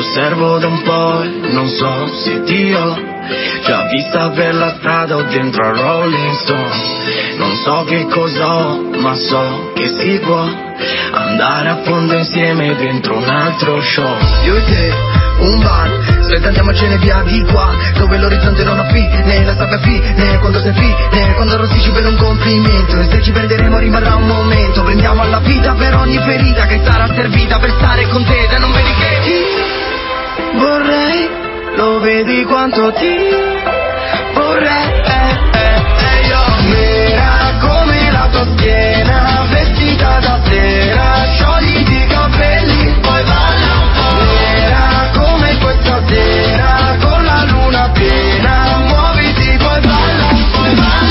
osservo da un po' e non so se ti ho già vista per la strada o dentro a Rolling Stone. Non so che cos'ho, ma so che si può andare a fondo insieme dentro un altro show. Io e te, un bar, aspetta andiamocene via di qua, dove l'orizzonte non ha fine, la sabbia fine, quando sei fine, quando arrossisci per un complimento. E se ci perderemo rimarrà un momento, prendiamo alla vita per ogni ferita che sarà servita per stare con te, da non vedi che ti vorrei, lo vedi quanto ti vorrei, io nera come la tua schiena, vestita da sera, sciogliti i capelli, poi balla un po', nera come questa sera, con la luna piena, muoviti, poi balla un po'.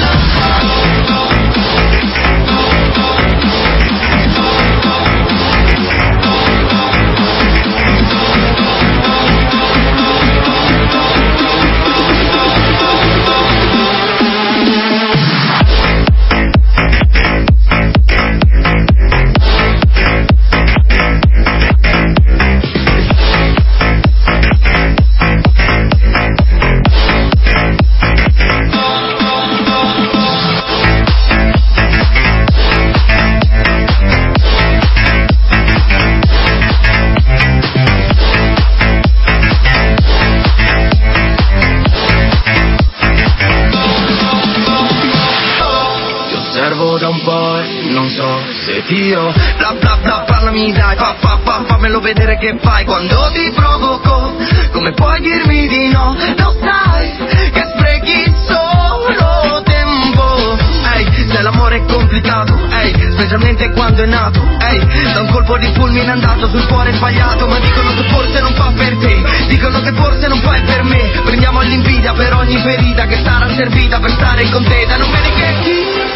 Da un po' e non so se ti ho bla bla bla, parlami dai, fammelo vedere che fai quando ti provoco, come puoi dirmi di no, lo sai che sprechi solo tempo, se l'amore è complicato, specialmente quando è nato, da un colpo di fulmine è andato sul cuore sbagliato, ma dicono che forse non fa per te, dicono che forse non fai per me, prendiamo all'invidia per ogni ferita che sarà servita per stare con te, da non vedi che ti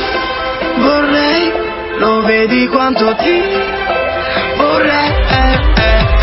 vorrei, lo vedi quanto ti vorrei,